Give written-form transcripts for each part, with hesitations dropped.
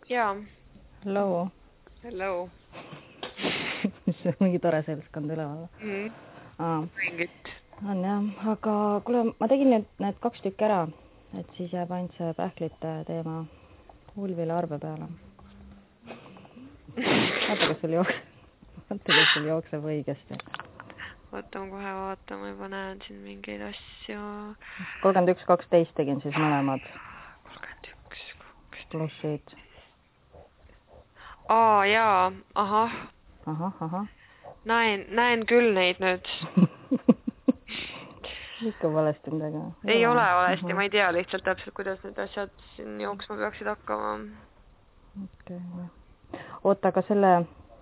Jaa. Hello. Hello. See on mingi tore seltskond üleval. Mingit. On jah, aga kuule, ma tegin need 2 tükki ära, et siis jääb ainult see pähklite teema Ulvile arve peale. Vaata, kas sul jookseb õigesti. Võtame kohe vaata, ma juba näen siin mingeid asju. 31.12 tegin siis mõlemad. 31.12. Plussid. Jaa, ahah. Ahah. Näen küll neid nüüd. Ikka valesti midagi. Ei ole valesti, ma ei tea lihtsalt täpselt, kuidas need asjad siin jooksma peaksid hakkama. Okay. Oota, aga selle...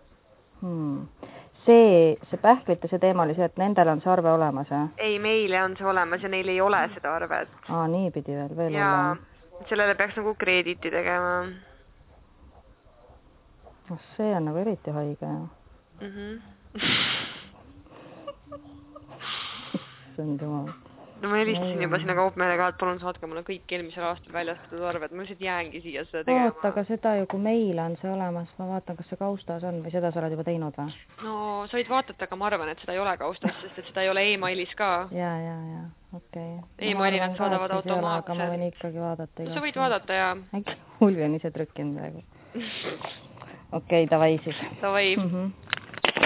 See pähklite see teema oli see, et nendel on see arve olemas, jah? Ei, meile on see olemas ja neil ei ole seda arvet. Nii pidi veel ja olla. Sellele peaks nagu kreediti tegema. See on nagu eriti haige, jah. See on jumal. No ma helistasin juba sinna kaupmeelega, et palun saatke mulle kõik eelmisel aastal väljastatud arved. Ma lihtsalt jäängi siia seda tegema. Oota, aga seda ju, kui meile on see olemas, ma vaatan, kas see kaustas on või seda sa oled juba teinud või? No, sa võid vaatata, aga ma arvan, et seda ei ole kaustas, sest et seda ei ole e-mailis ka. Ja, okei. E-maili nad saadavad automaatselt. Aga ma võin ikkagi vaadata. No, sa võid vaadata, jaa. Ulvi on ise trükkinud praegu. Okei, davai siis. Davai.